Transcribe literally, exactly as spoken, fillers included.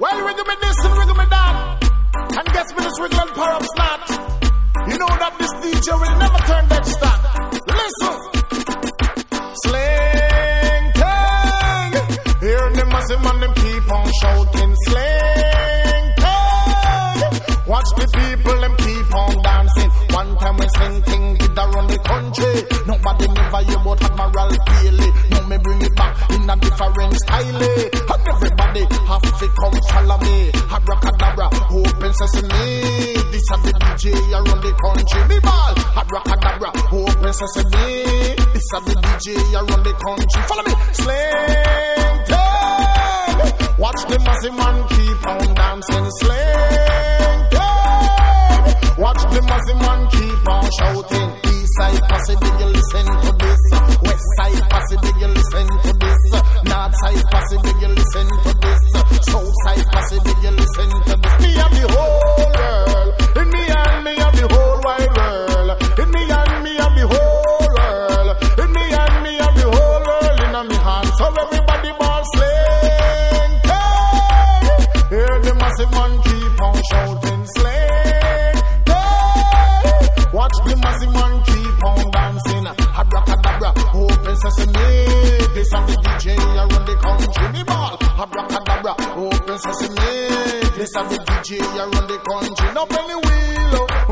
Well, wiggle me this and wiggle me that. And guess me this wiggle and perhaps not. You know that this D J will never turn that stop. Listen. Sling tang. Hear them massive man, them keep on shouting. Sling tang. Watch the people, them keep on dancing. One time when sling ting did around the country. Nobody never hear about Admiral Bailey. Now me bring it back in a different style. And everybody have to come follow me. Abracadabra, open sesame. This is the D J around the country. Me ball. Abracadabra, open sesame. This is the D J around the country. Follow me. Sling tang. Watch the massive man keep on dancing. Sling tang. Watch the massive man keep on shouting. East side posse, did you listen to this? West side posse, did you listen to this? North side posse, did you listen to this? South side posse, did you listen to this? Me and the whole world. In me and me and the whole wide world. In me and me and the whole world. In me and me and the whole world. In me hand. So everybody ball sling tang. Hear the massive man keep on shouting sling tang. Watch the massive man keep on dancing. Abracadabra, open sesame. This and the D J around the country. Me ball. Abracadabra, open sesame. This and the D J around the country. No penny wheel.